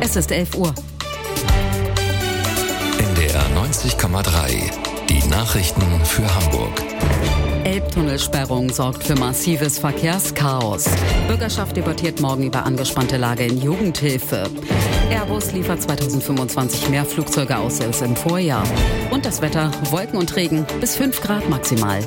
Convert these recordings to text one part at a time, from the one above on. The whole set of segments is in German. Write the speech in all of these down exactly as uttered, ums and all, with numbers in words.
Es ist elf Uhr. N D R neunzig Komma drei. Die Nachrichten für Hamburg. Elbtunnelsperrung sorgt für massives Verkehrschaos. Bürgerschaft debattiert morgen über angespannte Lage in Jugendhilfe. Airbus liefert zweitausendfünfundzwanzig mehr Flugzeuge aus als im Vorjahr. Und das Wetter, Wolken und Regen, bis fünf Grad maximal.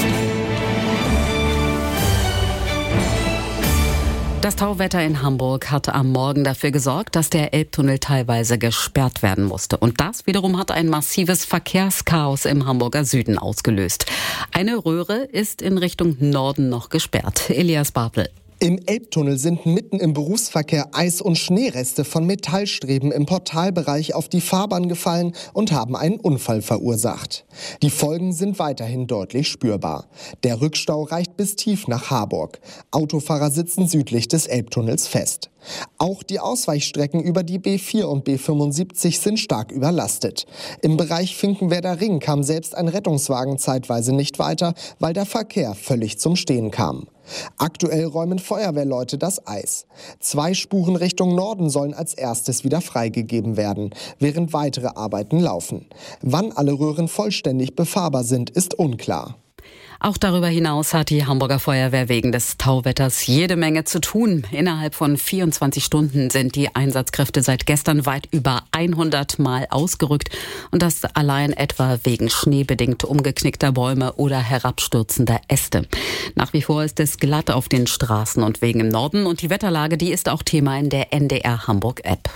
Das Tauwetter in Hamburg hat am Morgen dafür gesorgt, dass der Elbtunnel teilweise gesperrt werden musste. Und das wiederum hat ein massives Verkehrschaos im Hamburger Süden ausgelöst. Eine Röhre ist in Richtung Norden noch gesperrt. Elias Bartel. Im Elbtunnel sind mitten im Berufsverkehr Eis- und Schneereste von Metallstreben im Portalbereich auf die Fahrbahn gefallen und haben einen Unfall verursacht. Die Folgen sind weiterhin deutlich spürbar. Der Rückstau reicht bis tief nach Harburg. Autofahrer sitzen südlich des Elbtunnels fest. Auch die Ausweichstrecken über die B vier und B fünfundsiebzig sind stark überlastet. Im Bereich Finkenwerder Ring kam selbst ein Rettungswagen zeitweise nicht weiter, weil der Verkehr völlig zum Stehen kam. Aktuell räumen Feuerwehrleute das Eis. Zwei Spuren Richtung Norden sollen als erstes wieder freigegeben werden, während weitere Arbeiten laufen. Wann alle Röhren vollständig befahrbar sind, ist unklar. Auch darüber hinaus hat die Hamburger Feuerwehr wegen des Tauwetters jede Menge zu tun. Innerhalb von vierundzwanzig Stunden sind die Einsatzkräfte seit gestern weit über hundert Mal ausgerückt. Und das allein etwa wegen schneebedingt umgeknickter Bäume oder herabstürzender Äste. Nach wie vor ist es glatt auf den Straßen und Wegen im Norden. Und die Wetterlage, die ist auch Thema in der N D R Hamburg-App.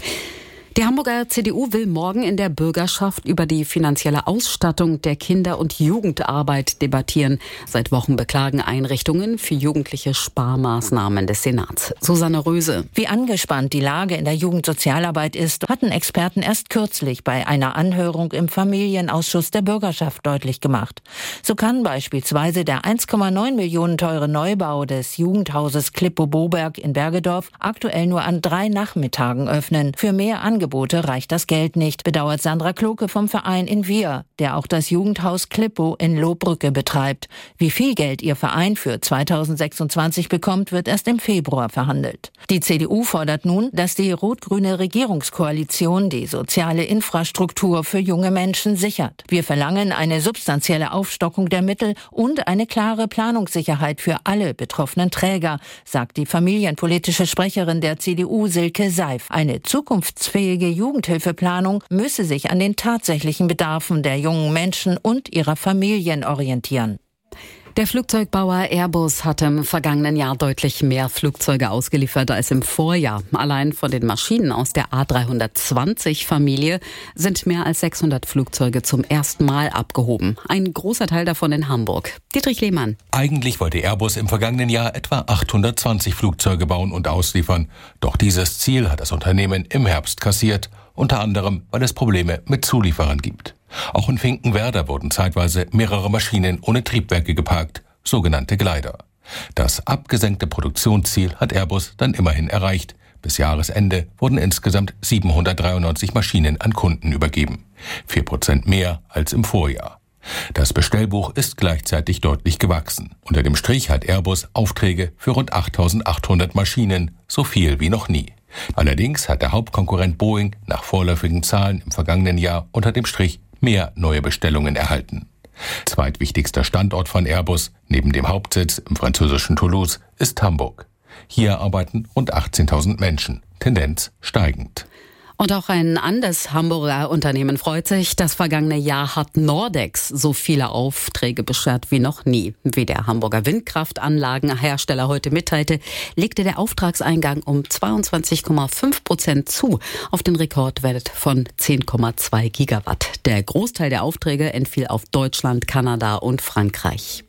Die Hamburger C D U will morgen in der Bürgerschaft über die finanzielle Ausstattung der Kinder- und Jugendarbeit debattieren. Seit Wochen beklagen Einrichtungen für Jugendliche Sparmaßnahmen des Senats. Susanne Röse. Wie angespannt die Lage in der Jugendsozialarbeit ist, hatten Experten erst kürzlich bei einer Anhörung im Familienausschuss der Bürgerschaft deutlich gemacht. So kann beispielsweise der eins Komma neun Millionen teure Neubau des Jugendhauses Klippo-Boberg in Bergedorf aktuell nur an drei Nachmittagen öffnen. Für mehr Angebote reicht das Geld nicht, bedauert Sandra Kloke vom Verein in Wir, der auch das Jugendhaus Klippo in Lohbrücke betreibt. Wie viel Geld ihr Verein für zweitausendsechsundzwanzig bekommt, wird erst im Februar verhandelt. Die C D U fordert nun, dass die rot-grüne Regierungskoalition die soziale Infrastruktur für junge Menschen sichert. Wir verlangen eine substanzielle Aufstockung der Mittel und eine klare Planungssicherheit für alle betroffenen Träger, sagt die familienpolitische Sprecherin der C D U Silke Seif. Eine zukunftsfähige Jugendhilfeplanung müsse sich an den tatsächlichen Bedarfen der jungen Menschen und ihrer Familien orientieren. Der Flugzeugbauer Airbus hat im vergangenen Jahr deutlich mehr Flugzeuge ausgeliefert als im Vorjahr. Allein von den Maschinen aus der A dreihundertzwanzig-Familie sind mehr als sechshundert Flugzeuge zum ersten Mal abgehoben. Ein großer Teil davon in Hamburg. Dietrich Lehmann. Eigentlich wollte Airbus im vergangenen Jahr etwa achthundertzwanzig Flugzeuge bauen und ausliefern. Doch dieses Ziel hat das Unternehmen im Herbst kassiert. Unter anderem, weil es Probleme mit Zulieferern gibt. Auch in Finkenwerder wurden zeitweise mehrere Maschinen ohne Triebwerke geparkt, sogenannte Gleiter. Das abgesenkte Produktionsziel hat Airbus dann immerhin erreicht. Bis Jahresende wurden insgesamt siebenhundertdreiundneunzig Maschinen an Kunden übergeben. Vier Prozent mehr als im Vorjahr. Das Bestellbuch ist gleichzeitig deutlich gewachsen. Unter dem Strich hat Airbus Aufträge für rund achttausendachthundert Maschinen, so viel wie noch nie. Allerdings hat der Hauptkonkurrent Boeing nach vorläufigen Zahlen im vergangenen Jahr unter dem Strich mehr neue Bestellungen erhalten. Zweitwichtigster Standort von Airbus, neben dem Hauptsitz im französischen Toulouse, ist Hamburg. Hier arbeiten rund achtzehntausend Menschen, Tendenz steigend. Und auch ein anderes Hamburger Unternehmen freut sich. Das vergangene Jahr hat Nordex so viele Aufträge beschert wie noch nie. Wie der Hamburger Windkraftanlagenhersteller heute mitteilte, legte der Auftragseingang um zweiundzwanzig Komma fünf Prozent zu auf den Rekordwert von zehn Komma zwei Gigawatt. Der Großteil der Aufträge entfiel auf Deutschland, Kanada und Frankreich.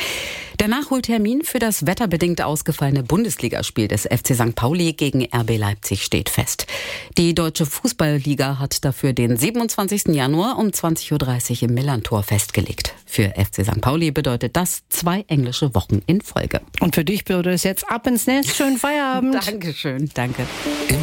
Der Nachholtermin für das wetterbedingt ausgefallene Bundesligaspiel des F C Sankt Pauli gegen R B Leipzig steht fest. Die Deutsche Fußballliga hat dafür den siebenundzwanzigsten Januar um zwanzig Uhr dreißig im Millantor festgelegt. Für F C Sankt Pauli bedeutet das zwei englische Wochen in Folge. Und für dich bedeutet es jetzt ab ins Nest. Schönen Feierabend. Dankeschön, danke.